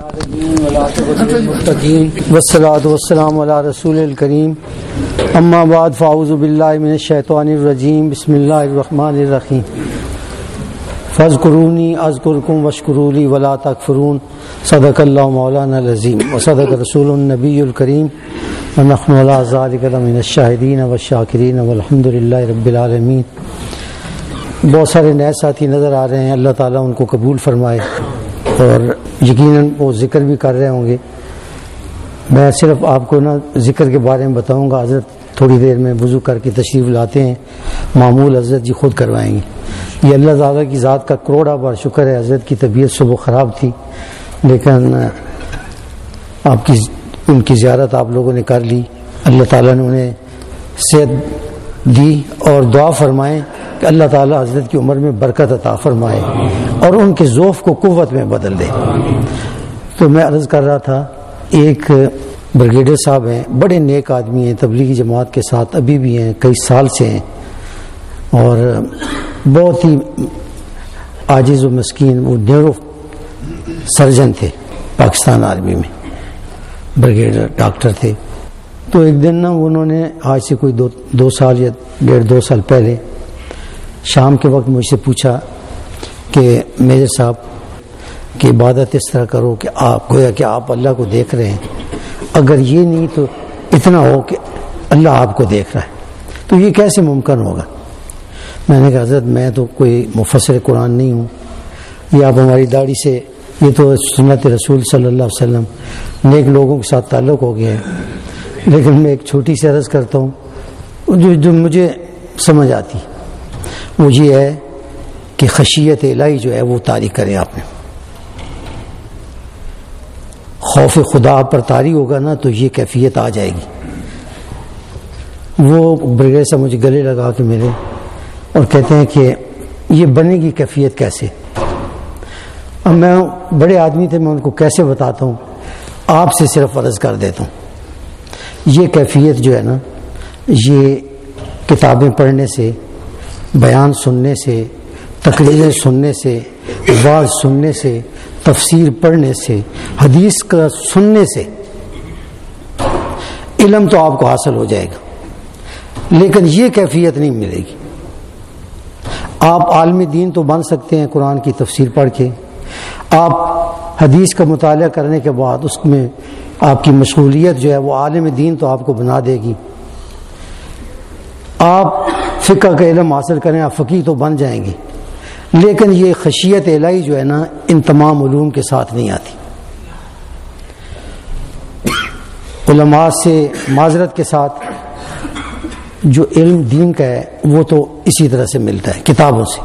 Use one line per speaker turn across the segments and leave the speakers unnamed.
والصلاة والسلام علی رسول الکریم اما بعد فاعوذ باللہ من الشیطان الرجیم بسم اللہ الرحمن الرحیم فاذکرونی اذکرکم واشکروا لی ولا تکفرون صدق اللہ مولانا العظیم وصدق رسول النبی الکریم ونحن علی ذلک لمن الشاہدین والشاکرین والحمد للہ رب العالمین۔ بہت سارے نئے ساتھی نظر آ رہے ہیں، اللہ تعالیٰ ان کو قبول فرمائے، اور یقیناً وہ ذکر بھی کر رہے ہوں گے۔ میں صرف آپ کو ذکر کے بارے میں بتاؤں گا۔ حضرت تھوڑی دیر میں وضو کر کے تشریف لاتے ہیں، معمول حضرت جی خود کروائیں گے۔ یہ اللہ تعالیٰ کی ذات کا کروڑا بار شکر ہے، حضرت کی طبیعت صبح خراب تھی، لیکن ان کی زیارت آپ لوگوں نے کر لی۔ اللہ تعالیٰ نے انہیں صحت دی، اور دعا فرمائیں کہ اللہ تعالیٰ حضرت کی عمر میں برکت عطا فرمائے اور ان کے ذوف کو قوت میں بدل دے۔ تو میں عرض کر رہا تھا، ایک بریگیڈیئر صاحب ہیں، بڑے نیک آدمی ہیں، تبلیغی جماعت کے ساتھ ابھی بھی ہیں، کئی سال سے ہیں، اور بہت ہی عاجز و مسکین۔ وہ نیورو سرجن تھے پاکستان آرمی میں، بریگیڈیئر ڈاکٹر تھے۔ تو ایک دن انہوں نے آج سے کوئی دو سال یا ڈیڑھ دو سال پہلے شام کے وقت مجھ سے پوچھا کہ میجر صاحب کہ عبادت اس طرح کرو کہ آپ گویا کہ آپ اللہ کو دیکھ رہے ہیں، اگر یہ نہیں تو اتنا ہو کہ اللہ آپ کو دیکھ رہا ہے، تو یہ کیسے ممکن ہوگا؟ میں نے کہا حضرت میں تو کوئی مفسر قرآن نہیں ہوں، یہ آپ ہماری داڑھی سے، یہ تو سنت رسول صلی اللہ علیہ وسلم، نیک لوگوں کے ساتھ تعلق ہو گیا ہے، لیکن میں ایک چھوٹی سی عرض کرتا ہوں جو مجھے سمجھ آتی، وہ یہ ہے کہ خشیت الہی جو ہے وہ طاری کریں آپ نے۔ خوف خدا پر طاری ہوگا نا تو یہ کیفیت آ جائے گی۔ وہ بریگیڈیئر صاحب مجھے گلے لگا کے میرے اور کہتے ہیں کہ یہ بنے گی کیفیت کیسے؟ اب میں بڑے آدمی تھے، میں ان کو کیسے بتاتا ہوں، آپ سے صرف عرض کر دیتا ہوں۔ یہ کیفیت جو ہے نا، یہ کتابیں پڑھنے سے، بیان سننے سے، تقریریں سننے سے، واعظ سننے سے، تفسیر پڑھنے سے، حدیث کا سننے سے علم تو آپ کو حاصل ہو جائے گا، لیکن یہ کیفیت نہیں ملے گی۔ آپ عالم دین تو بن سکتے ہیں قرآن کی تفسیر پڑھ کے، آپ حدیث کا مطالعہ کرنے کے بعد اس میں آپ کی مشغولیت جو ہے وہ عالم دین تو آپ کو بنا دے گی۔ آپ فقہ کا علم حاصل کریں، آپ فقیہ تو بن جائیں گے، لیکن یہ خشیت الہی جو ہے نا ان تمام علوم کے ساتھ نہیں آتی۔ علماء سے معذرت کے ساتھ جو علم دین کا ہے وہ تو اسی طرح سے ملتا ہے کتابوں سے،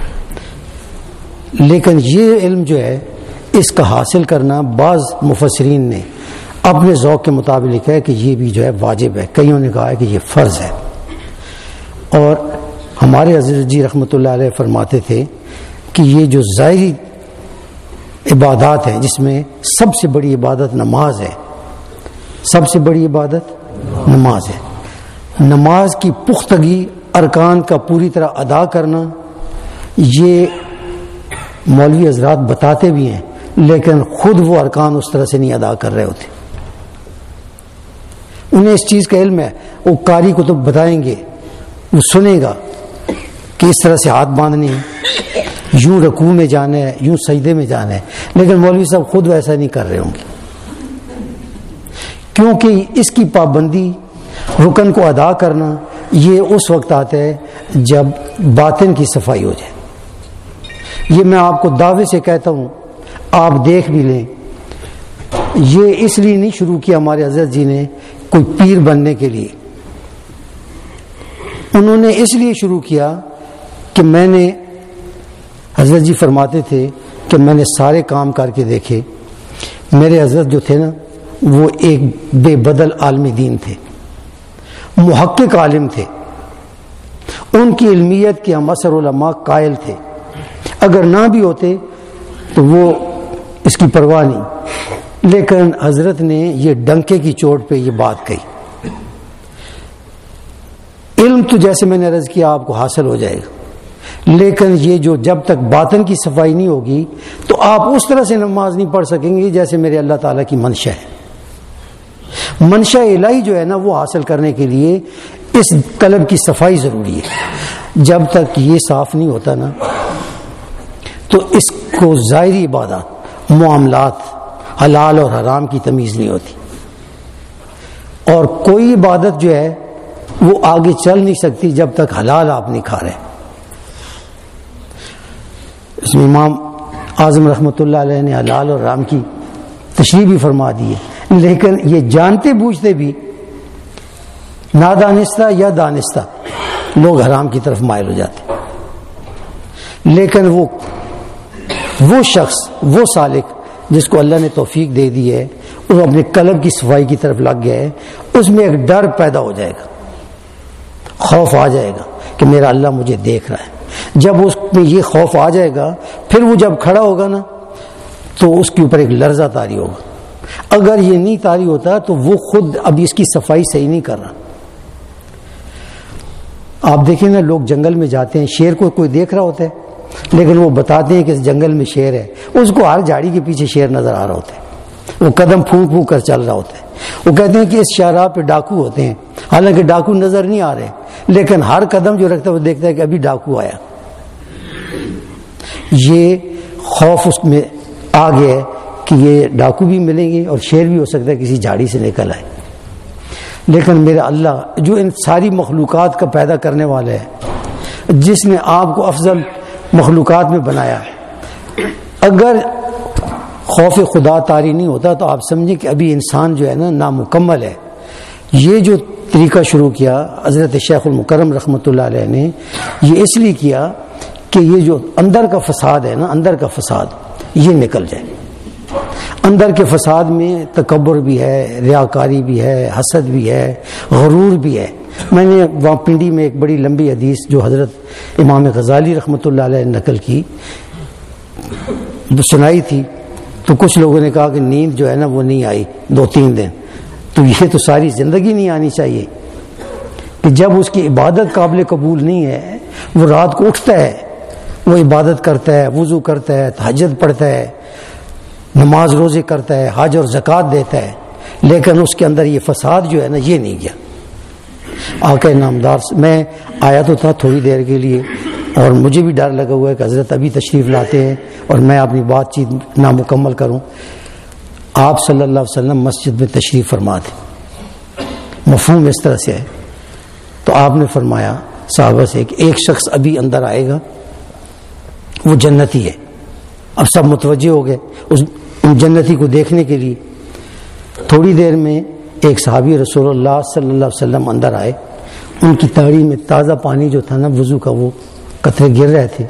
لیکن یہ علم جو ہے اس کا حاصل کرنا بعض مفسرین نے اپنے ذوق کے مطابق لکھا ہے کہ یہ بھی جو ہے واجب ہے، کئیوں نے کہا ہے کہ یہ فرض ہے۔ اور ہمارے حضرت جی رحمۃ اللہ علیہ فرماتے تھے کہ یہ جو ظاہری عبادات ہیں، جس میں سب سے بڑی عبادت نماز ہے، سب سے بڑی عبادت نماز ہے، نماز کی پختگی، ارکان کا پوری طرح ادا کرنا، یہ مولوی حضرات بتاتے بھی ہیں، لیکن خود وہ ارکان اس طرح سے نہیں ادا کر رہے ہوتے۔ انہیں اس چیز کا علم ہے، وہ قاری کو تو بتائیں گے، وہ سنے گا کہ اس طرح سے ہاتھ باندھنے ہیں، یوں رکوع میں جانا ہے، یوں سجدے میں جانا ہے، لیکن مولوی صاحب خود ویسا نہیں کر رہے ہوں گے، کیونکہ اس کی پابندی، رکن کو ادا کرنا، یہ اس وقت آتا ہے جب باطن کی صفائی ہو جائے۔ یہ میں آپ کو دعوے سے کہتا ہوں، آپ دیکھ بھی لیں، یہ اس لیے نہیں شروع کیا ہمارے حضرت جی نے کوئی پیر بننے کے لیے، انہوں نے اس لیے شروع کیا کہ میں نے، حضرت جی فرماتے تھے کہ میں نے سارے کام کر کے دیکھے، میرے حضرت جو تھے نا وہ ایک بے بدل عالم دین تھے، محقق عالم تھے، ان کی علمیت کے ہم اثر علماء قائل تھے، اگر نہ بھی ہوتے تو وہ اس کی پرواہ نہیں، لیکن حضرت نے یہ ڈنکے کی چوٹ پہ یہ بات کہی۔ علم تو جیسے میں نے عرض کیا آپ کو حاصل ہو جائے گا، لیکن یہ جو جب تک باطن کی صفائی نہیں ہوگی تو آپ اس طرح سے نماز نہیں پڑھ سکیں گے جیسے میرے اللہ تعالیٰ کی منشا ہے. منشا الہی جو ہے نا وہ حاصل کرنے کے لیے اس قلب کی صفائی ضروری ہے. جب تک یہ صاف نہیں ہوتا نا تو اس کو ظاہری عبادات، معاملات، حلال اور حرام کی تمیز نہیں ہوتی، اور کوئی عبادت جو ہے وہ آگے چل نہیں سکتی جب تک حلال آپ نہیں کھا رہے. اس میں امام اعظم رحمۃ اللہ علیہ نے حلال اور حرام کی تشریح بھی فرما دی ہے، لیکن یہ جانتے بوجھتے بھی نادانستہ یا دانستہ لوگ حرام کی طرف مائل ہو جاتے. لیکن وہ شخص، وہ سالک جس کو اللہ نے توفیق دے دی ہے، وہ اپنے قلب کی صفائی کی طرف لگ گیا ہے، اس میں ایک ڈر پیدا ہو جائے گا، خوف آ جائے گا کہ میرا اللہ مجھے دیکھ رہا ہے. جب اس میں یہ خوف آ جائے گا، پھر وہ جب کھڑا ہوگا نا تو اس کے اوپر ایک لرزہ طاری ہوگا. اگر یہ نہیں طاری ہوتا تو وہ خود ابھی اس کی صفائی صحیح نہیں کر رہا. آپ دیکھیں نا، لوگ جنگل میں جاتے ہیں، شیر کو کوئی دیکھ رہا ہوتا ہے لیکن وہ بتاتے ہیں کہ اس جنگل میں شیر ہے، اس کو ہر جھاڑی کے پیچھے شیر نظر آ رہا ہوتا ہے، وہ قدم پھونک پھونک کر چل رہا ہوتا ہے. وہ کہتے ہیں کہ اس شاہراہ پہ ڈاکو ہوتے ہیں، حالانکہ ڈاکو نظر نہیں آ رہے، لیکن ہر قدم جو رکھتا ہے وہ دیکھتا ہے کہ ابھی ڈاکو آیا. یہ خوف اس میں آ گیا ہے کہ یہ ڈاکو بھی ملیں گے اور شیر بھی ہو سکتا ہے کسی جھاڑی سے نکل آئے. لیکن میرا اللہ جو ان ساری مخلوقات کا پیدا کرنے والا ہے، جس نے آپ کو افضل مخلوقات میں بنایا، اگر خوف خدا طاری نہیں ہوتا تو آپ سمجھیں کہ ابھی انسان جو ہے نا نامکمل ہے. یہ جو طریقہ شروع کیا حضرت شیخ المکرم رحمۃ اللہ علیہ نے، یہ اس لیے کیا کہ یہ جو اندر کا فساد ہے نا، اندر کا فساد یہ نکل جائے. اندر کے فساد میں تکبر بھی ہے، ریاکاری بھی ہے، حسد بھی ہے، غرور بھی ہے. میں نے وہاں پنڈی میں ایک بڑی لمبی حدیث جو حضرت امام غزالی رحمۃ اللہ علیہ نے نقل کی سنائی تھی، تو کچھ لوگوں نے کہا کہ نیند جو ہے نا وہ نہیں آئی 2-3 دن. تو یہ تو ساری زندگی نہیں آنی چاہیے کہ جب اس کی عبادت قابل قبول نہیں ہے، وہ رات کو اٹھتا ہے، وہ عبادت کرتا ہے، وضو کرتا ہے، تہجد پڑھتا ہے، نماز روزے کرتا ہے، حج اور زکوٰۃ دیتا ہے، لیکن اس کے اندر یہ فساد جو ہے نا یہ نہیں گیا. آقا نامدار میں آیا تو تھا تھوڑی دیر کے لیے، اور مجھے بھی ڈر لگا ہوا ہے کہ حضرت ابھی تشریف لاتے ہیں اور میں اپنی بات چیت نامکمل کروں. آپ صلی اللہ علیہ وسلم مسجد میں تشریف فرما تھے، مفہوم اس طرح سے ہے. تو آپ نے فرمایا صحابہ سے کہ ایک شخص ابھی اندر آئے گا، وہ جنتی ہے. اب سب متوجہ ہو گئے اس جنتی کو دیکھنے کے لیے. تھوڑی دیر میں ایک صحابی رسول اللہ صلی اللہ علیہ وسلم اندر آئے. ان کی تاڑی میں تازہ پانی جو تھا نا وضو کا، وہ قطرے گر رہے تھے.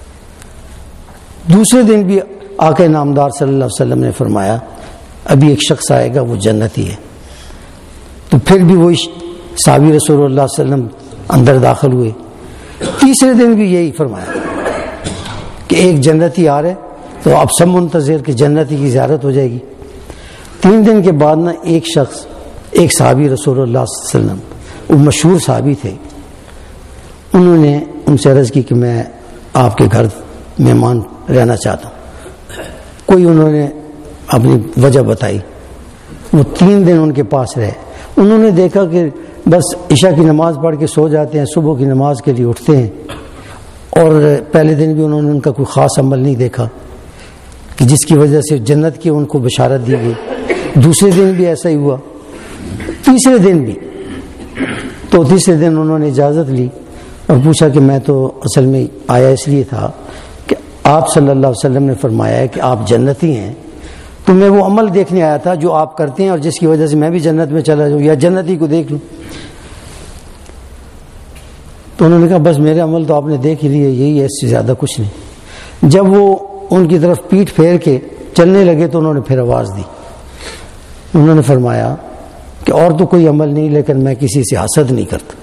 دوسرے دن بھی آقا نامدار صلی اللہ علیہ وسلم نے فرمایا ابھی ایک شخص آئے گا، وہ جنتی ہے. تو پھر بھی وہی صحابی رسول اللہ صلی اللہ علیہ وسلم اندر داخل ہوئے. تیسرے دن بھی یہی فرمایا کہ ایک جنتی آ رہے، تو اب سب منتظر کہ جنتی کی زیارت ہو جائے گی. 3 دن کے بعد نا ایک شخص، ایک صحابی رسول اللہ صلی اللہ علیہ وسلم، وہ مشہور صحابی تھے، انہوں نے ان سے عرض کی کہ میں آپ کے گھر مہمان رہنا چاہتا ہوں. کوئی انہوں نے اپنی وجہ بتائی. وہ 3 دن ان کے پاس رہے. انہوں نے دیکھا کہ بس عشاء کی نماز پڑھ کے سو جاتے ہیں، صبح کی نماز کے لیے اٹھتے ہیں، اور پہلے دن بھی انہوں نے ان کا کوئی خاص عمل نہیں دیکھا کہ جس کی وجہ سے جنت کی ان کو بشارت دی گئی. دوسرے دن بھی ایسا ہی ہوا، تیسرے دن بھی. تو تیسرے دن انہوں نے اجازت لی اور پوچھا کہ میں تو اصل میں آیا اس لیے تھا کہ آپ صلی اللہ علیہ وسلم نے فرمایا ہے کہ آپ جنتی ہیں، تو میں وہ عمل دیکھنے آیا تھا جو آپ کرتے ہیں اور جس کی وجہ سے میں بھی جنت میں چلا جاؤں یا جنتی کو دیکھ لوں. تو انہوں نے کہا بس میرے عمل تو آپ نے دیکھ ہی لیے، یہی ہے، اس سے زیادہ کچھ نہیں. جب وہ ان کی طرف پیٹھ پھیر کے چلنے لگے تو انہوں نے پھر آواز دی. انہوں نے فرمایا کہ اور تو کوئی عمل نہیں، لیکن میں کسی سے حسد نہیں کرتا،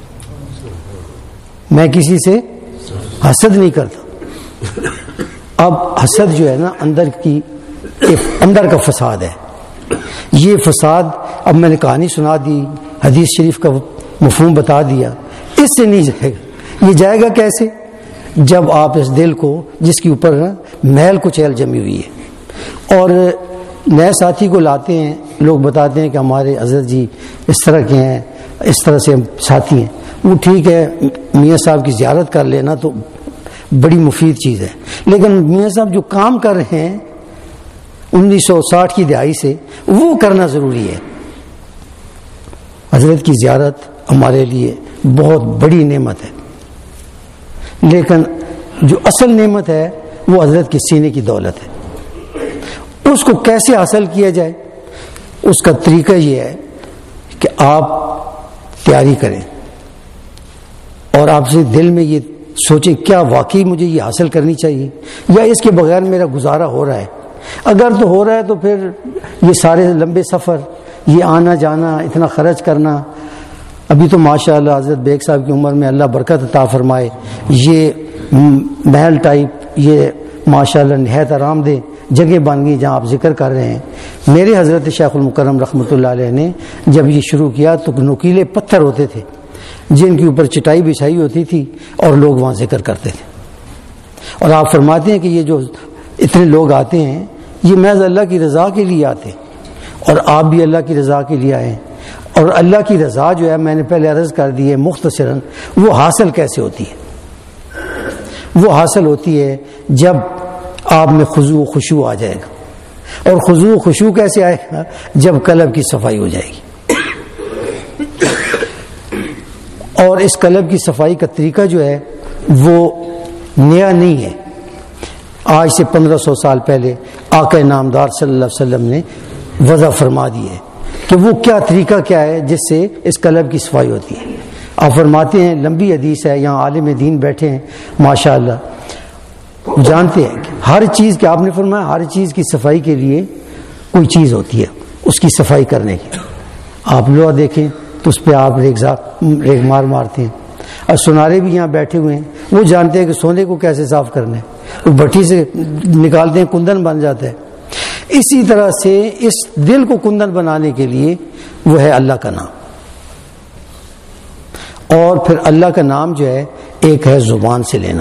میں کسی سے حسد نہیں کرتا. اب حسد جو ہے نا اندر کا فساد ہے. یہ فساد اب میں نے کہانی سنا دی، حدیث شریف کا مفہوم بتا دیا، اس سے نہیں جائے گا. یہ جائے گا کیسے؟ جب آپ اس دل کو جس کے اوپر میل کچیل جمی ہوئی ہے، اور نئے ساتھی کو لاتے ہیں، لوگ بتاتے ہیں کہ ہمارے حضرت جی اس طرح کے ہیں، اس طرح سے ساتھی ہیں، وہ ٹھیک ہے، میاں صاحب کی زیارت کر لینا تو بڑی مفید چیز ہے، لیکن میاں صاحب جو کام کر رہے ہیں 1960 کی دہائی سے، وہ کرنا ضروری ہے۔ حضرت کی زیارت ہمارے لیے بہت بڑی نعمت ہے، لیکن جو اصل نعمت ہے وہ حضرت کے سینے کی دولت ہے۔ اس کو کیسے حاصل کیا جائے؟ اس کا طریقہ یہ ہے کہ آپ تیاری کریں اور آپ سے دل میں یہ سوچیں کیا واقعی مجھے یہ حاصل کرنی چاہیے، یا اس کے بغیر میرا گزارا ہو رہا ہے۔ اگر تو ہو رہا ہے تو پھر یہ سارے لمبے سفر، یہ آنا جانا، اتنا خرچ کرنا، ابھی تو ماشاءاللہ حضرت بیگ صاحب کی عمر میں اللہ برکت عطا فرمائے، یہ محل ٹائپ، یہ ماشاءاللہ نہایت آرام دہ جگہ بن گئی جہاں آپ ذکر کر رہے ہیں۔ میرے حضرت شیخ المکرم رحمۃ اللہ علیہ نے جب یہ شروع کیا تو نوکیلے پتھر ہوتے تھے جن کے اوپر چٹائی بچھائی ہوتی تھی اور لوگ وہاں ذکر کرتے تھے، اور آپ فرماتے ہیں کہ یہ جو اتنے لوگ آتے ہیں یہ محض اللہ کی رضا کے لیے آتے ہیں، اور آپ بھی اللہ کی رضا کے لیے آئے ہیں۔ اور اللہ کی رضا جو ہے، میں نے پہلے عرض کر دی ہے مختصراً، وہ حاصل کیسے ہوتی ہے؟ وہ حاصل ہوتی ہے جب آپ میں خضوع و خشوع آ جائے گا، اور خضوع و خشوع کیسے آئے گا؟ جب قلب کی صفائی ہو جائے گی۔ اور اس قلب کی صفائی کا طریقہ جو ہے وہ نیا نہیں ہے، آج سے 1500 سال پہلے آقا نامدار صلی اللہ علیہ وسلم نے وضع فرما دی ہے کہ وہ کیا طریقہ کیا ہے جس سے اس قلب کی صفائی ہوتی ہے۔ آپ فرماتے ہیں، لمبی حدیث ہے، یہاں عالم دین بیٹھے ہیں ماشاءاللہ، جانتے ہیں کہ ہر چیز کہ آپ نے فرمایا ہر چیز کی صفائی کے لیے کوئی چیز ہوتی ہے اس کی صفائی کرنے کی۔ آپ لوہا دیکھیں تو اس پہ آپ ریگ مار مارتے ہیں، اور سنارے بھی یہاں بیٹھے ہوئے ہیں، وہ جانتے ہیں کہ سونے کو کیسے صاف کرنا ہے، وہ بھٹی سے نکالتے ہیں کندن بن جاتا ہے۔ اسی طرح سے اس دل کو کندن بنانے کے لیے وہ ہے اللہ کا نام، اور پھر اللہ کا نام جو ہے ایک ہے زبان سے لینا،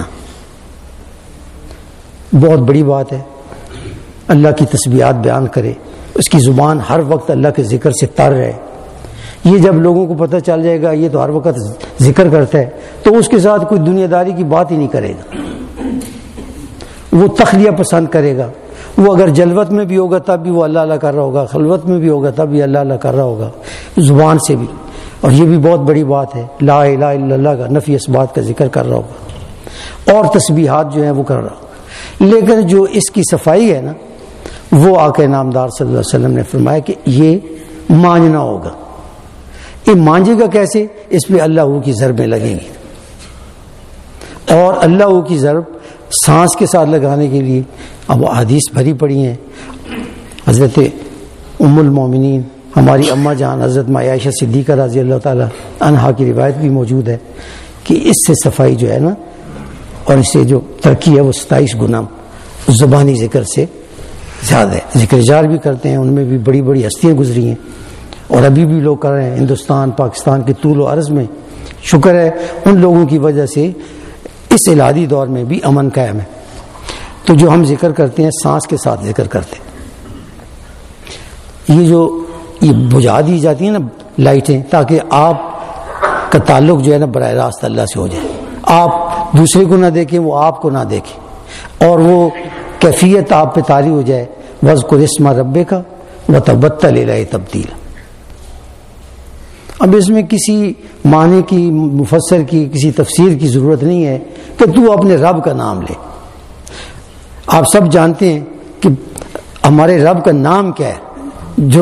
بہت بڑی بات ہے۔ اللہ کی تسبیحات بیان کرے، اس کی زبان ہر وقت اللہ کے ذکر سے تر رہے۔ یہ جب لوگوں کو پتہ چل جائے گا یہ تو ہر وقت ذکر کرتا ہے، تو اس کے ساتھ کوئی دنیا داری کی بات ہی نہیں کرے گا، وہ تخلیہ پسند کرے گا۔ وہ اگر جلوت میں بھی ہوگا تب بھی وہ اللہ اللہ کر رہا ہوگا، خلوت میں بھی ہوگا تب بھی اللہ اللہ کر رہا ہوگا، زبان سے بھی۔ اور یہ بھی بہت بڑی بات ہے، لا الہ الا اللہ کا نفی اس بات کا ذکر کر رہا ہوگا، اور تسبیحات جو ہیں وہ کر رہا ہوگا۔ لیکن جو اس کی صفائی ہے نا، وہ آقا نامدار صلی اللہ علیہ وسلم نے فرمایا کہ یہ مانجنا ہوگا۔ یہ مانجے گا کیسے؟ اس پہ اللہ کی ضربیں لگیں گی، اور اللہ کی ضرب سانس کے ساتھ لگانے کے لیے اب حدیث بھری پڑی ہیں۔ حضرت ام المومنین ہماری اماں جان حضرت ماں عائشہ صدیقہ رضی اللہ تعالی عنہا کی روایت بھی موجود ہے کہ اس سے صفائی جو ہے نا، اور اس سے جو ترقی ہے وہ 27 گنا زبانی ذکر سے زیادہ ہے۔ ذکر جار بھی کرتے ہیں، ان میں بھی بڑی بڑی ہستیاں گزری ہیں، اور ابھی بھی لوگ کر رہے ہیں ہندوستان پاکستان کے طول و عرض میں۔ شکر ہے ان لوگوں کی وجہ سے اس الہادی دور میں بھی امن قائم ہے۔ تو جو ہم ذکر کرتے ہیں سانس کے ساتھ ذکر کرتے ہیں، یہ بجھا دی جاتی ہیں نا لائٹیں، تاکہ آپ کا تعلق جو ہے نا براہ راست اللہ سے ہو جائے، آپ دوسرے کو نہ دیکھیں، وہ آپ کو نہ دیکھیں، اور وہ کیفیت آپ پہ طاری ہو جائے۔ وَاذْكُرِ اسْمَ رَبِّكَ وَتَبَتَّلْ إِلَيْهِ تَبْتِيلًا۔ اب اس میں کسی معنی کی، مفسر کی، کسی تفسیر کی ضرورت نہیں ہے کہ تو اپنے رب کا نام لے۔ آپ سب جانتے ہیں کہ ہمارے رب کا نام کیا ہے، جو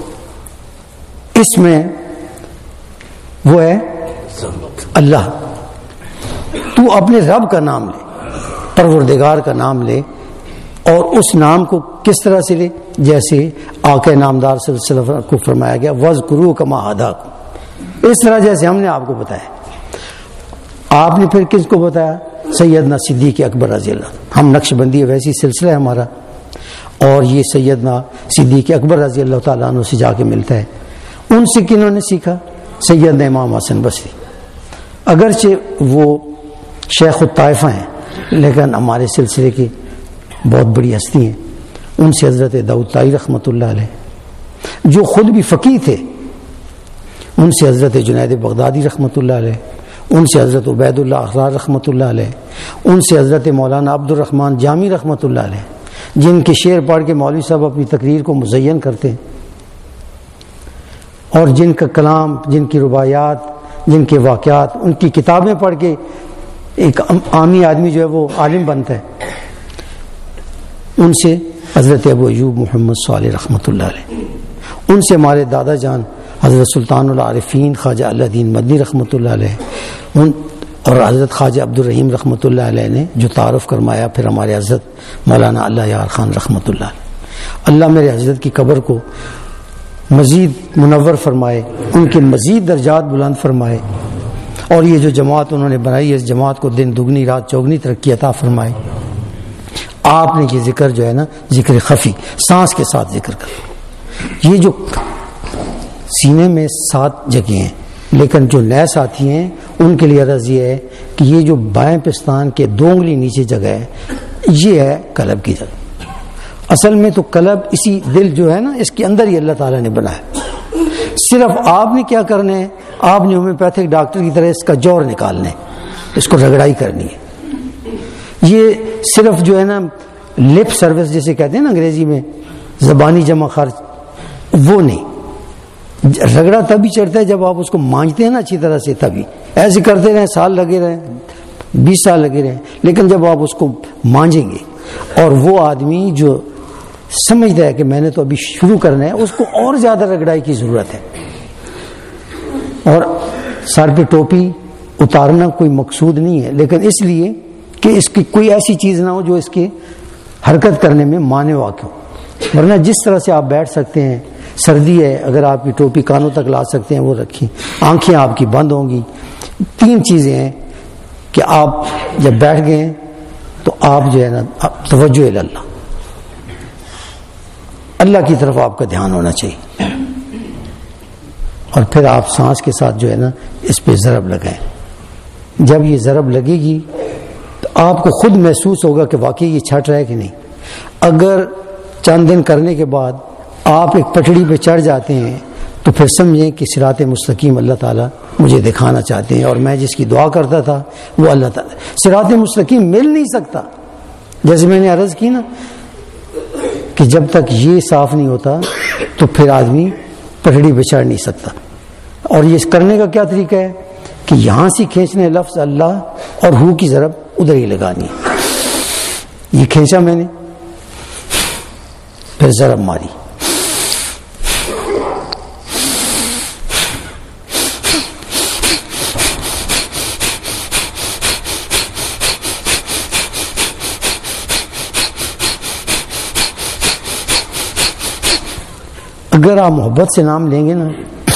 اس میں وہ ہے اللہ۔ تو اپنے رب کا نام لے، پروردگار کا نام لے، اور اس نام کو کس طرح سے لے؟ جیسے آقا نامدار صلی اللہ علیہ وسلم کو فرمایا گیا وَاذْكُرُوا كَمَا هَدَاكُمْ، اس طرح جیسے ہم نے آپ کو بتایا۔ آپ نے پھر کس کو بتایا؟ سیدنا صدیق اکبر رضی اللہ۔ ہم نقش بندی ویسی سلسلہ ہے ہمارا، اور یہ سیدنا صدیق اکبر رضی اللہ تعالیٰ عنہ سے جا کے ملتا ہے۔ ان سے کنہوں نے سیکھا؟ سیدنا امام حسن بصری، اگرچہ وہ شیخ الطائفہ ہیں، لیکن ہمارے سلسلے کی بہت بڑی ہستی ہیں. ان سے حضرت داؤد طائی رحمۃ اللہ علیہ جو خود بھی فقیہ تھے، ان سے حضرت جنید بغدادی رحمۃ اللہ علیہ، ان سے حضرت عبید اللہ اخرار رحمۃ اللہ علیہ، ان سے حضرت مولانا عبد الرحمن جامی رحمۃ اللہ علیہ، جن کے شعر پڑھ کے مولوی صاحب اپنی تقریر کو مزین کرتے ہیں، اور جن کا کلام، جن کی رباعیات، جن کے واقعات، ان کی کتابیں پڑھ کے ایک عامی آدمی جو ہے وہ عالم بنتا ہے. ان سے حضرت ابو ایوب محمد صالح رحمۃ اللہ علیہ، ان سے ہمارے دادا جان حضرت سلطان العارفین خواجہ الدین مدنی رحمۃ اللہ علیہ، اور حضرت خواجہ عبد الرحیم رحمۃ اللہ علیہ نے جو تعارف فرمایا، پھر ہمارے حضرت مولانا اللہ یار خان رحمۃ اللہ علیہ. اللہ میرے حضرت کی قبر کو مزید منور فرمائے، ان کے مزید درجات بلند فرمائے، اور یہ جو جماعت انہوں نے بنائی ہے، اس جماعت کو دن دگنی رات چوگنی ترقی عطا فرمائے. آپ نے یہ ذکر جو ہے نا، ذکر خفی سانس کے ساتھ ذکر کر، یہ جو سینے میں 7 جگہیں ہیں، لیکن جو نئے ساتھی ہیں ان کے لیے عرض یہ ہے کہ یہ جو بائیں پستان کے 2 انگلی نیچے جگہ ہے، یہ ہے قلب کی جگہ. اصل میں تو قلب اسی دل جو ہے نا، اس کے اندر ہی اللہ تعالیٰ نے بنایا. صرف آپ نے کیا کرنا ہے، آپ نے ہومیوپیتھک ڈاکٹر کی طرح اس کا جوڑ نکالنا ہے، اس کو رگڑائی کرنی ہے. یہ صرف جو ہے نا لپ سروس جسے کہتے ہیں نا انگریزی میں، زبانی جمع خرچ، وہ نہیں. رگڑا تبھی چڑھتا ہے جب آپ اس کو مانجتے ہیں نا اچھی طرح سے، تبھی. ایسے کرتے رہیں، سال لگے رہیں، 20 سال لگے رہیں، لیکن جب آپ اس کو مانجیں گے، اور وہ آدمی جو سمجھتا ہے کہ میں نے تو ابھی شروع کرنا ہے، اس کو اور زیادہ رگڑائی کی ضرورت ہے. اور سر پہ ٹوپی اتارنا کوئی مقصود نہیں ہے، لیکن اس لیے کہ اس کی کوئی ایسی چیز نہ ہو جو اس کی حرکت کرنے میں مانع واقع ہو. ورنہ جس طرح سے آپ بیٹھ سکتے ہیں، سردی ہے، اگر آپ کی ٹوپی کانوں تک لا سکتے ہیں وہ رکھیں، آنکھیں آپ کی بند ہوں گی. 3 چیزیں ہیں کہ آپ جب بیٹھ گئے تو آپ جو ہے نا توجہ اللہ، اللہ کی طرف آپ کا دھیان ہونا چاہیے، اور پھر آپ سانس کے ساتھ جو ہے نا اس پہ ضرب لگائیں. جب یہ ضرب لگے گی تو آپ کو خود محسوس ہوگا کہ واقعی یہ چھٹ رہا ہے کہ نہیں. اگر چند دن کرنے کے بعد آپ ایک پٹڑی پہ چڑھ جاتے ہیں تو پھر سمجھیں کہ صراط مستقیم اللہ تعالیٰ مجھے دکھانا چاہتے ہیں، اور میں جس کی دعا کرتا تھا وہ اللہ تعالیٰ. صراط مستقیم مل نہیں سکتا، جیسے میں نے عرض کی نا کہ جب تک یہ صاف نہیں ہوتا تو پھر آدمی پٹڑی پہ چڑھ نہیں سکتا. اور یہ کرنے کا کیا طریقہ ہے کہ یہاں سے کھینچنے لفظ اللہ اور ہو کی ضرب ادھر ہی لگانی ہے. یہ کھینچا میں نے، پھر ضرب ماری، اگر آپ محبت سے نام لیں گے نا،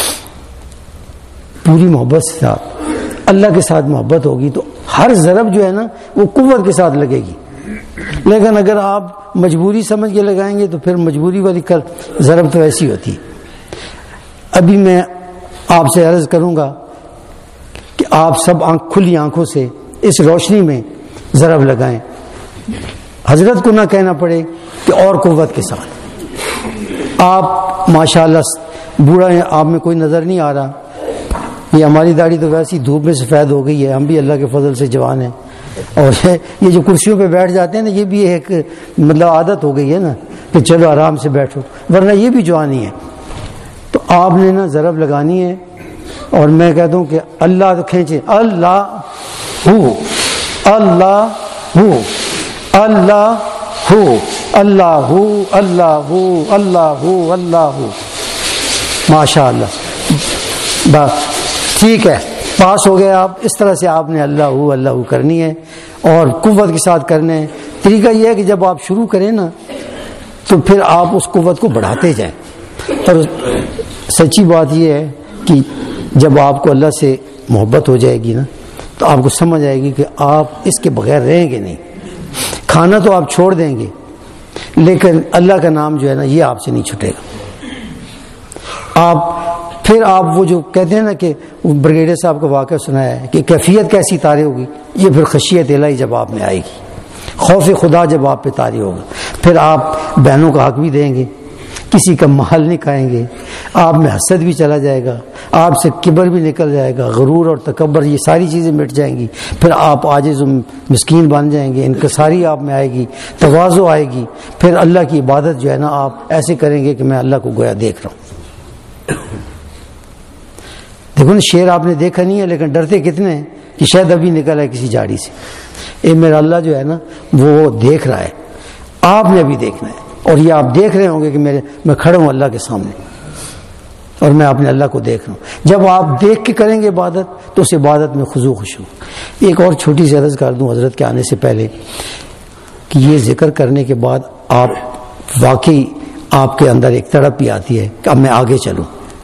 پوری محبت سے ساتھ، اللہ کے ساتھ محبت ہوگی تو ہر ضرب جو ہے نا وہ قوت کے ساتھ لگے گی. لیکن اگر آپ مجبوری سمجھ کے لگائیں گے تو پھر مجبوری والی ضرب تو ایسی ہوتی. ابھی میں آپ سے عرض کروں گا کہ آپ سب کھلی آنکھوں سے اس روشنی میں ضرب لگائیں، حضرت کو نہ کہنا پڑے کہ اور قوت کے ساتھ. آپ ماشاءاللہ بوڑھا ہیں، آپ میں کوئی نظر نہیں آ رہا. یہ ہماری داڑھی تو ویسی دھوپ میں سفید ہو گئی ہے، ہم بھی اللہ کے فضل سے جوان ہیں. اور یہ جو کرسیوں پہ بیٹھ جاتے ہیں نا، یہ بھی ایک مطلب عادت ہو گئی ہے نا کہ چلو آرام سے بیٹھو، ورنہ یہ بھی جوانی ہے. تو آپ نے نا ضرب لگانی ہے، اور میں کہتا ہوں کہ اللہ تو کھینچے، اللہ ہو، اللہ ہو، اللہ ہو، اللہ ہو، اللہ ہو، اللہ ہو، اللہ ہو. ماشاء اللہ، بس ٹھیک ہے، پاس ہو گئے آپ. اس طرح سے آپ نے اللہ ہو کرنی ہے اور قوت کے ساتھ کرنے. طریقہ یہ ہے کہ جب آپ شروع کریں نا تو پھر آپ اس قوت کو بڑھاتے جائیں. اور سچی بات یہ ہے کہ جب آپ کو اللہ سے محبت ہو جائے گی نا تو آپ کو سمجھ آئے گی کہ آپ اس کے بغیر رہیں گے نہیں. کھانا تو آپ چھوڑ دیں گے لیکن اللہ کا نام جو ہے نا یہ آپ سے نہیں چھٹے گا. آپ پھر آپ وہ جو کہتے ہیں نا کہ بریگیڈیئر صاحب کا واقعہ سنایا ہے کہ کیفیت کیسی طاری ہوگی، یہ پھر خشیت الہی جب آپ میں آئے گی، خوف خدا جب آپ پہ طاری ہوگا، پھر آپ بہنوں کا حق بھی دیں گے، کسی کا مال نہیں کھائیں گے، آپ میں حسد بھی چلا جائے گا، آپ سے کبر بھی نکل جائے گا، غرور اور تکبر یہ ساری چیزیں مٹ جائیں گی، پھر آپ عاجز و مسکین بن جائیں گے، انکساری آپ میں آئے گی، تواضع آئے گی، پھر اللہ کی عبادت جو ہے نا آپ ایسے کریں گے کہ میں اللہ کو گویا دیکھ رہا ہوں۔ دیکھو نا، شیر آپ نے دیکھا نہیں ہے لیکن ڈرتے کتنے ہیں کہ شاید ابھی نکل ہے کسی جھاڑی سے۔ اے میرا اللہ جو ہے نا وہ دیکھ رہا ہے، آپ نے ابھی دیکھنا ہے، اور یہ آپ دیکھ رہے ہوں گے کہ میں کھڑا ہوں اللہ کے سامنے اور میں اپنے اللہ کو دیکھ رہا ہوں۔ جب آپ دیکھ کے کریں گے عبادت تو اس عبادت میں خضوع خشوع۔ ایک اور چھوٹی سی عرض کر دوں حضرت کے آنے سے پہلے کہ یہ ذکر کرنے کے بعد آپ واقعی آپ کے اندر ایک تڑپ بھی آتی ہے کہ اب میں آگے چلوں۔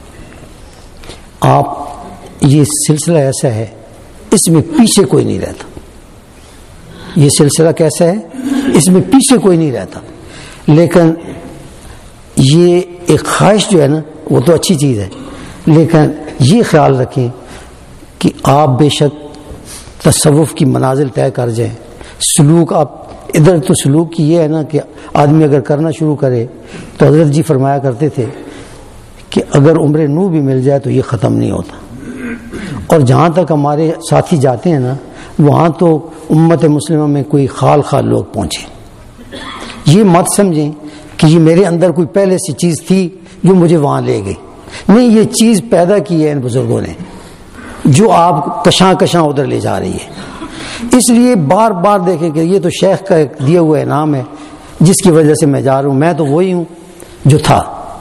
آپ یہ سلسلہ ایسا ہے، اس میں پیچھے کوئی نہیں رہتا۔ یہ سلسلہ کیسا ہے؟ اس میں پیچھے کوئی نہیں رہتا، لیکن یہ ایک خواہش جو ہے نا وہ تو اچھی چیز ہے، لیکن یہ خیال رکھیں کہ آپ بے شک تصوف کی منازل طے کر جائیں، سلوک آپ ادھر تو سلوک کی یہ ہے نا کہ آدمی اگر کرنا شروع کرے تو حضرت جی فرمایا کرتے تھے کہ اگر عمر نو بھی مل جائے تو یہ ختم نہیں ہوتا، اور جہاں تک ہمارے ساتھی جاتے ہیں نا وہاں تو امت مسلمہ میں کوئی خال لوگ پہنچے۔ یہ مت سمجھیں کہ یہ میرے اندر کوئی پہلے سے چیز تھی جو مجھے وہاں لے گئی، نہیں، یہ چیز پیدا کی ہے ان بزرگوں نے جو آپ کشاں ادھر لے جا رہی ہے۔ اس لیے بار بار دیکھیں کہ یہ تو شیخ کا ایک دیا ہوا انعام ہے جس کی وجہ سے میں جا رہا ہوں، میں تو وہی ہوں جو تھا،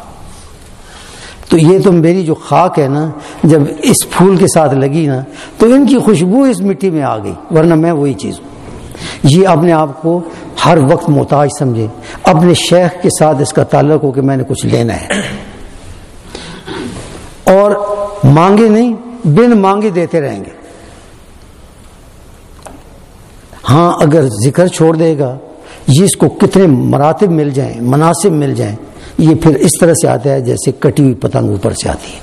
تو یہ تو میری جو خاک ہے نا جب اس پھول کے ساتھ لگی نا تو ان کی خوشبو اس مٹی میں آ گئی، ورنہ میں وہی چیز ہوں۔ یہ اپنے آپ کو ہر وقت محتاج سمجھے، اپنے شیخ کے ساتھ اس کا تعلق ہو کہ میں نے کچھ لینا ہے، اور مانگے نہیں، بن مانگے دیتے رہیں گے۔ ہاں اگر ذکر چھوڑ دے گا، یہ اس کو کتنے مراتب مل جائیں، مناسب مل جائیں، یہ پھر اس طرح سے آتا ہے جیسے کٹی ہوئی پتنگ اوپر سے آتی ہے۔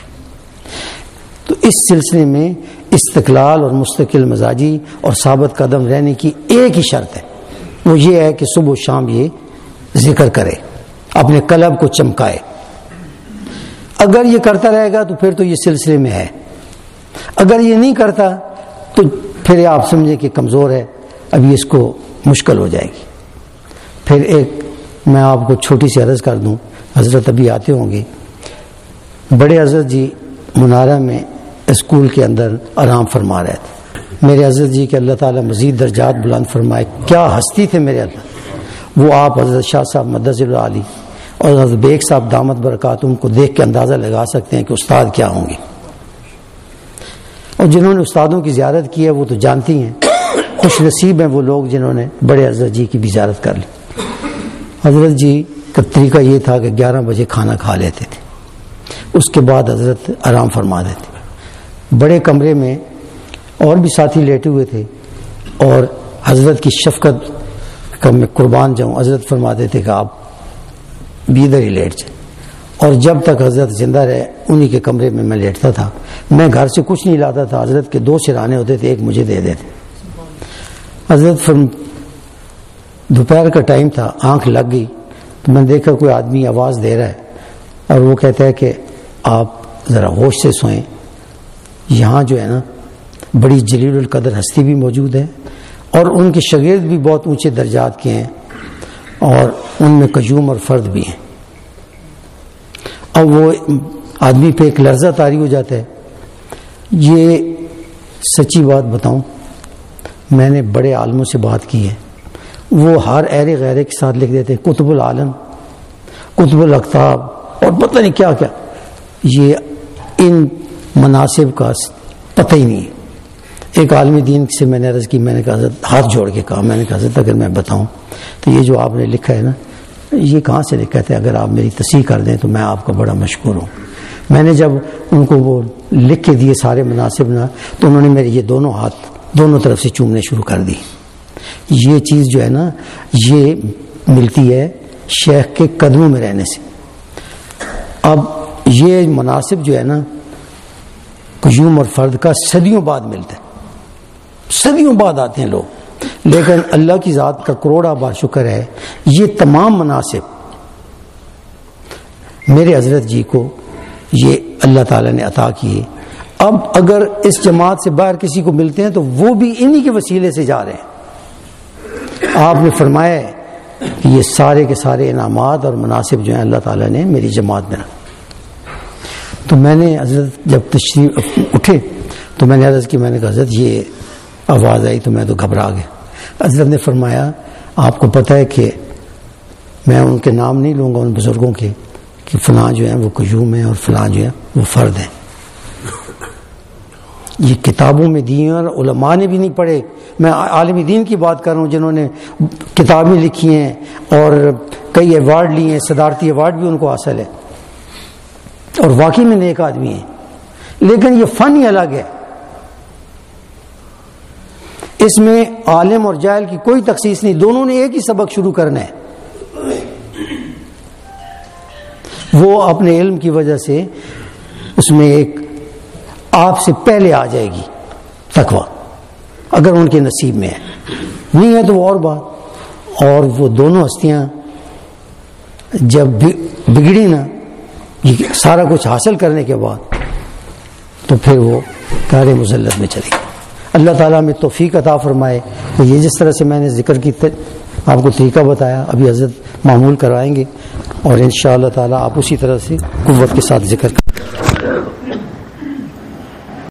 تو اس سلسلے میں استقلال اور مستقل مزاجی اور ثابت قدم رہنے کی ایک ہی شرط ہے، وہ یہ ہے کہ صبح و شام یہ ذکر کرے، اپنے قلب کو چمکائے۔ اگر یہ کرتا رہے گا تو پھر تو یہ سلسلے میں ہے، اگر یہ نہیں کرتا تو پھر آپ سمجھیں کہ کمزور ہے، ابھی اس کو مشکل ہو جائے گی۔ پھر ایک میں آپ کو چھوٹی سی عرض کر دوں، حضرت ابھی آتے ہوں گے، بڑے حضرت جی منارہ میں اسکول کے اندر آرام فرما رہے تھے۔ میرے حضرت جی کہ اللہ تعالیٰ مزید درجات بلند فرمائے، کیا ہستی تھے میرے اللہ، وہ آپ حضرت شاہ صاحب مدثر العالی اور حضرت بیگ صاحب دامت برکاتہم کو دیکھ کے اندازہ لگا سکتے ہیں کہ استاد کیا ہوں گے، اور جنہوں نے استادوں کی زیارت کی ہے وہ تو جانتی ہیں، خوش نصیب ہیں وہ لوگ جنہوں نے بڑے حضرت جی کی بھی زیارت کر لی۔ حضرت جی کا طریقہ یہ تھا کہ 11 بجے کھانا کھا لیتے تھے، اس کے بعد حضرت آرام فرما دیتے۔ بڑے کمرے میں اور بھی ساتھی لیٹے ہوئے تھے، اور حضرت کی شفقت کا میں قربان جاؤں، حضرت فرماتے تھے کہ آپ بھی ادھر ہی لیٹ جائیں، اور جب تک حضرت زندہ رہے انہی کے کمرے میں میں لیٹتا تھا۔ میں گھر سے کچھ نہیں لاتا تھا، حضرت کے 2 سرانے ہوتے تھے، ایک مجھے دے دیتے۔ حضرت دوپہر کا ٹائم تھا، آنکھ لگ گئی تو میں نے دیکھا کوئی آدمی آواز دے رہا ہے، اور وہ کہتا ہے کہ آپ ذرا ہوش سے سوئیں، یہاں جو ہے نا بڑی جلیل القدر ہستی بھی موجود ہے، اور ان کے شاگرد بھی بہت اونچے درجات کے ہیں، اور ان میں قیوم اور فرد بھی ہیں۔ اب وہ آدمی پہ ایک لرزہ طاری ہو جاتا ہے۔ یہ سچی بات بتاؤں، میں نے بڑے عالموں سے بات کی ہے، وہ ہر ایرے غیرے کے ساتھ لکھ دیتے ہیں قطب العالم، قطب الاقطاب، اور پتہ نہیں کیا کیا۔ یہ ان مناسب کا پتہ ہی نہیں ہے۔ ایک عالم دین سے میں نے عرض کی، میں نے کہا حضرت، ہاتھ جوڑ کے کہا، میں نے کہا حضرت اگر میں بتاؤں تو یہ جو آپ نے لکھا ہے نا، یہ کہاں سے لکھا تھا؟ اگر آپ میری تصحیح کر دیں تو میں آپ کا بڑا مشکور ہوں۔ میں نے جب ان کو وہ لکھ کے دیے سارے مناسب نا، تو انہوں نے میرے یہ دونوں ہاتھ دونوں طرف سے چومنے شروع کر دی۔ یہ چیز جو ہے نا یہ ملتی ہے شیخ کے قدموں میں رہنے سے۔ اب یہ مناسب جو ہے نا قیوم اور فرد کا صدیوں بعد ملتا ہے، صدیوں بعد آتے ہیں لوگ، لیکن اللہ کی ذات کا کروڑا بار شکر ہے یہ تمام مناسب میرے حضرت جی کو یہ اللہ تعالیٰ نے عطا کیے۔ اب اگر اس جماعت سے باہر کسی کو ملتے ہیں تو وہ بھی انہی کے وسیلے سے جا رہے ہیں۔ آپ نے فرمایا کہ یہ سارے کے سارے انعامات اور مناسب جو ہیں اللہ تعالیٰ نے میری جماعت میں رکھا۔ تو میں نے حضرت جب تشریف اٹھے تو میں نے عرض کی، میں نے کہا حضرت یہ آواز آئی تو میں تو گھبرا گیا۔ حضرت نے فرمایا آپ کو پتہ ہے کہ میں ان کے نام نہیں لوں گا ان بزرگوں کے کہ فلاں جو ہیں وہ قیوم ہیں اور فلاں جو ہیں وہ فرد ہیں، یہ کتابوں میں دی ہیں اور علماء نے بھی نہیں پڑھے۔ میں عالم دین کی بات کر رہا ہوں جنہوں نے کتابیں لکھی ہیں اور کئی ایوارڈ لیے ہیں، صدارتی ایوارڈ بھی ان کو حاصل ہے اور واقعی میں نیک آدمی ہیں، لیکن یہ فن ہی الگ ہے، اس میں عالم اور جاہل کی کوئی تخصیص نہیں، دونوں نے ایک ہی سبق شروع کرنا ہے۔ وہ اپنے علم کی وجہ سے اس میں ایک آپ سے پہلے آ جائے گی تقویٰ، اگر ان کے نصیب میں ہے، نہیں ہے تو وہ اور بات۔ اور وہ دونوں ہستیاں جب بگڑی نا یہ سارا کچھ حاصل کرنے کے بعد تو پھر وہ کار مذلت میں چلی گئی۔ اللہ تعالیٰ میں توفیق عطا فرمائے کہ یہ جس طرح سے میں نے ذکر کی آپ کو طریقہ بتایا ابھی حضرت معمول کروائیں گے، اور انشاءاللہ تعالیٰ آپ اسی طرح سے قوت کے ساتھ ذکر کریں۔